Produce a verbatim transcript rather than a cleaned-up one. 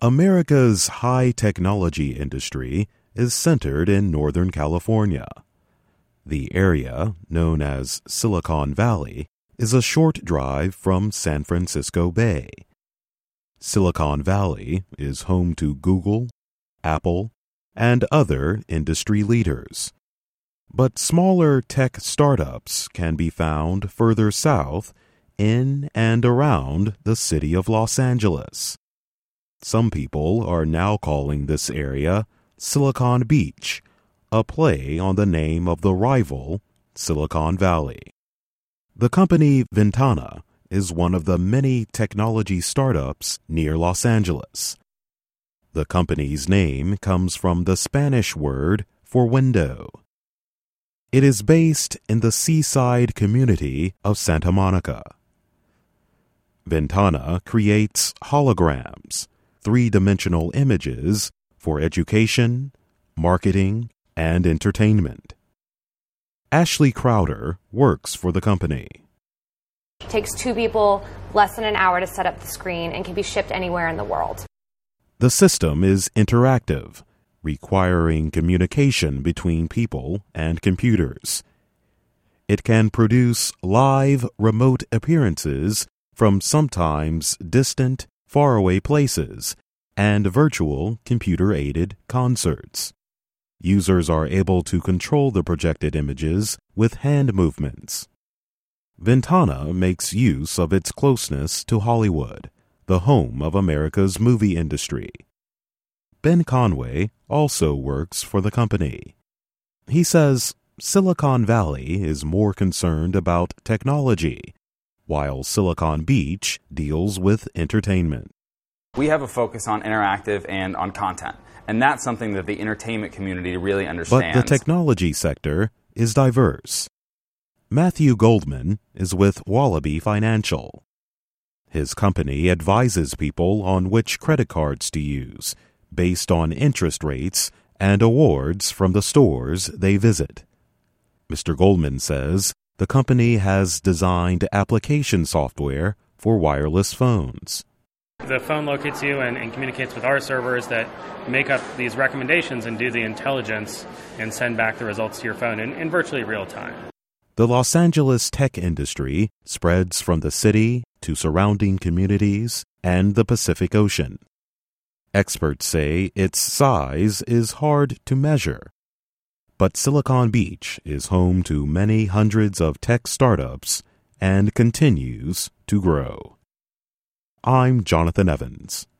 America's high technology industry is centered in Northern California. The area, known as Silicon Valley, is a short drive from San Francisco Bay. Silicon Valley is home to Google, Apple, and other industry leaders. But smaller tech startups can be found further south in and around the city of Los Angeles. Some people are now calling this area Silicon Beach, a play on the name of the rival, Silicon Valley. The company Ventana is one of the many technology startups near Los Angeles. The company's name comes from the Spanish word for window. It is based in the seaside community of Santa Monica. Ventana creates holograms, three-dimensional images for education, marketing, and entertainment. Ashley Crowder works for the company. It takes two people less than an hour to set up the screen and can be shipped anywhere in the world. The system is interactive, requiring communication between people and computers. It can produce live remote appearances from sometimes distant, faraway places and virtual computer-aided concerts. Users are able to control the projected images with hand movements. Ventana makes use of its closeness to Hollywood, the home of America's movie industry. Ben Conway also works for the company. He says Silicon Valley is more concerned about technology, while Silicon Beach deals with entertainment. We have a focus on interactive and on content, and that's something that the entertainment community really understands. But the technology sector is diverse. Matthew Goldman is with Wallaby Financial. His company advises people on which credit cards to use, based on interest rates and awards from the stores they visit. Mister Goldman says the company has designed application software for wireless phones. The phone locates you and, and communicates with our servers that make up these recommendations and do the intelligence and send back the results to your phone in, in virtually real time. The Los Angeles tech industry spreads from the city to surrounding communities and the Pacific Ocean. Experts say its size is hard to measure. But Silicon Beach is home to many hundreds of tech startups and continues to grow. I'm Jonathan Evans.